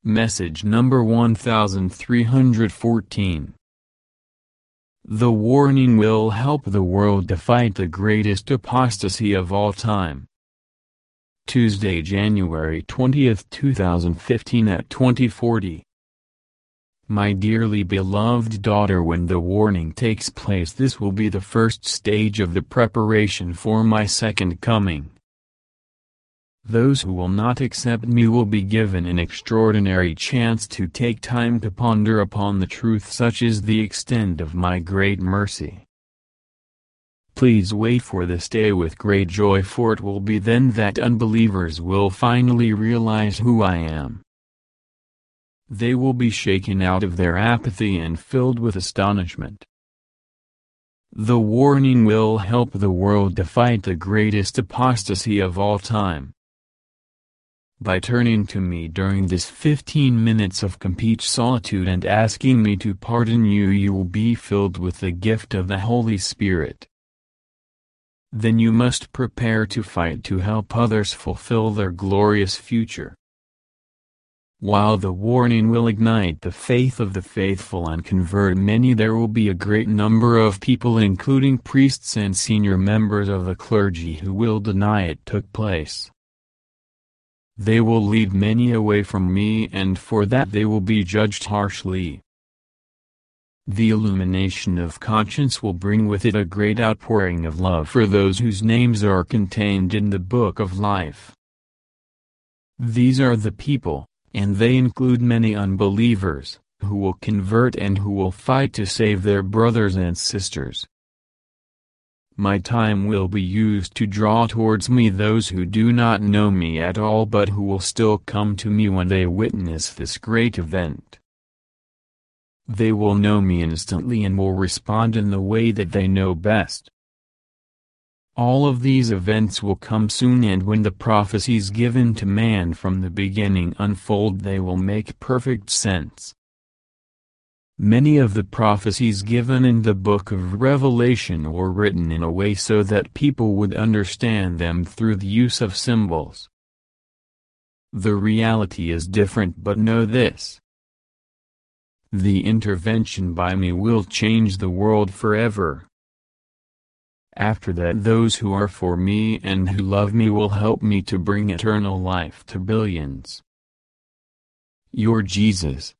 Message number 1314. The warning will help the world to fight the greatest apostasy of all time. Tuesday, January 20, 2015 at 20:40. My dearly beloved daughter, when the warning takes place, this will be the first stage of the preparation for my second coming. Those who will not accept me will be given an extraordinary chance to take time to ponder upon the truth. Such is the extent of my great mercy. Please wait for this day with great joy, for it will be then that unbelievers will finally realize who I am. They will be shaken out of their apathy and filled with astonishment. The warning will help the world to fight the greatest apostasy of all time. By turning to me during this 15 minutes of complete solitude and asking me to pardon you, you will be filled with the gift of the Holy Spirit. Then you must prepare to fight to help others fulfill their glorious future. While the warning will ignite the faith of the faithful and convert many, there will be a great number of people, including priests and senior members of the clergy, who will deny it took place. They will lead many away from me, and for that they will be judged harshly. The illumination of conscience will bring with it a great outpouring of love for those whose names are contained in the book of life. These are the people, and they include many unbelievers, who will convert and who will fight to save their brothers and sisters. My time will be used to draw towards me those who do not know me at all, but who will still come to me when they witness this great event. They will know me instantly and will respond in the way that they know best. All of these events will come soon, and when the prophecies given to man from the beginning unfold, they will make perfect sense. Many of the prophecies given in the book of Revelation were written in a way so that people would understand them through the use of symbols. The reality is different, but know this: the intervention by me will change the world forever. After that, those who are for me and who love me will help me to bring eternal life to billions. Your Jesus.